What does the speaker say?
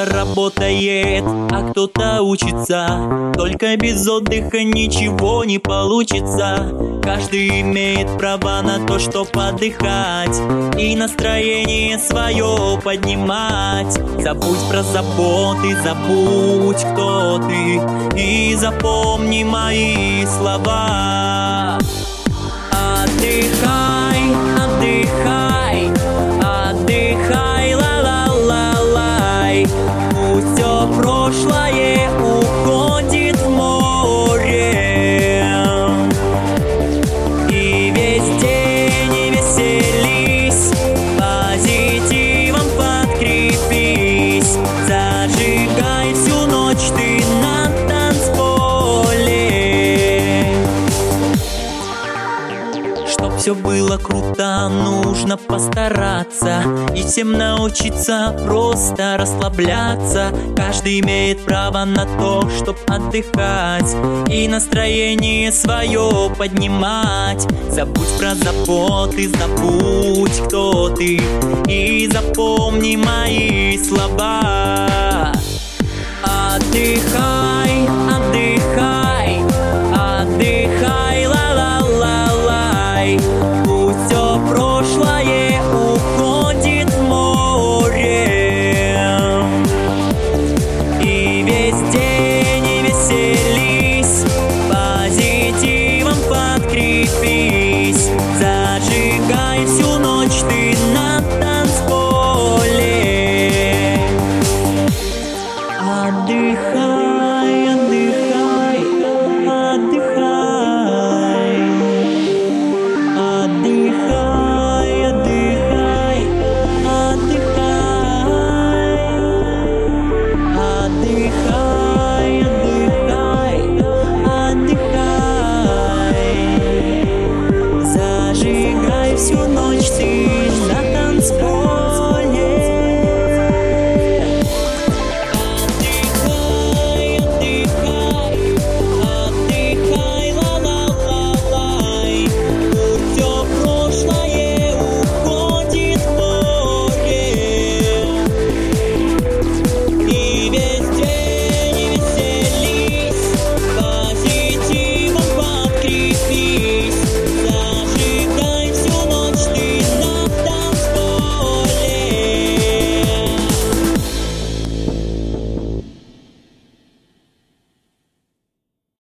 работает, а кто-то учится. Только без отдыха ничего не получится. Каждый имеет право на то, чтоб отдыхать и настроение свое поднимать. Забудь про заботы, забудь, кто ты, и запомни мои слова. Отдыхай, отдыхай, отдыхай, ла-ла-ла-лай. Пусть все прошлое уходит в море, и весь день веселись, позитивом подкрепись. Зажигай всю ночь ты на танцполе. Чтоб все было круто, нужно постараться и всем научиться просто расслабляться. Каждый имеет право на то, чтоб отдыхать и настроение свое поднимать. Забудь про заботы, забудь, кто ты, и запомни мои слова. Отдыхай, отдыхай, отдыхай, ла-ла-ла-лай. Пусть все прошлое уходит в море, и весь день веселись, позитивом подкрепись. Зажигай всю ночь ты на танцполе. Отдыхай.